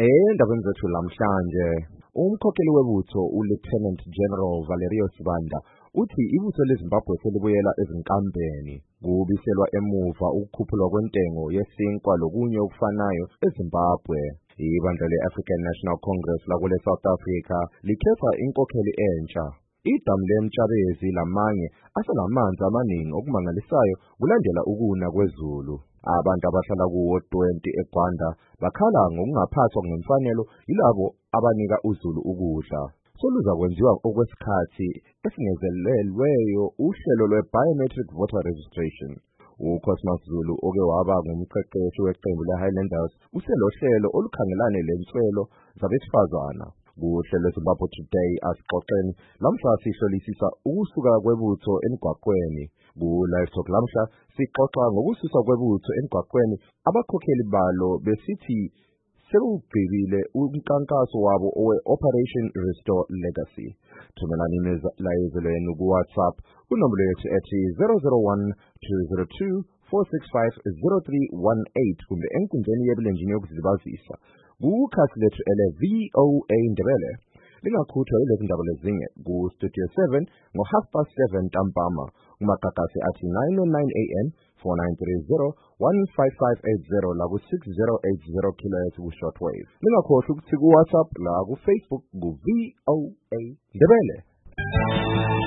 Endabeni zethu lamhlanje umkhokheli webutho uLieutenant General Valerio Sibanda uthi ibutho leZimbabwe selibuyela ezinkambeni kubiselwa emuva ukukhuphulwa kwentengo yesinkwa lokunye okufanayo eZimbabwe. Ibandla le-African National Congress lakule South Africa likhetha inkokheli entsha. Idamu leMtshebezi lamanye aselamanzi amaningi okumangalisayo kulandela ukuna kwezulu. Abantu abahlala kuwo 20 eGwanda bakhala ngokungaphathwa ngemfanelo yilabo abanika uzulu ukudla. Soluza kwenziwa okwesikhathi esingezelelweyo uhlelo lwe-biometric voter registration. UCosmas Zulu oke waba ngumqeqeshi weqembu le-Highlanders uselohlelo olukhangelane lenswelo zabesifazana. Kuhlelo Zimbabwe Today asixoxeni lamhla sihlolisisa ukusuka kwebutho emgwaqweni. Ku-Live Talk lamhla sixoxa ngokususa kwebutho emgwaqweni, abakhokheli balo besithi sebugqibile umkankaso wabo owe-Operation Restore Legacy. Thumelani imiyalezo yenu ku-WhatsApp kunombolo yethu ethi 001 202 465 0318 kumbe enkundleni yebulenjini yokuzilibazisa kukhasi lethu ele-VOA Ndebele. Lingakhuthwa yilezi ndaba lezinye ku-Studio 7 ngo-7:30 ntambama, kumagagasi athi 9:09 AM 4930 15580 la ku-6080 kHz ku-shortwave. Lingakhohlwa ukuthi ku-WhatsApp la ku-Facebook ku-VOA Ndebele.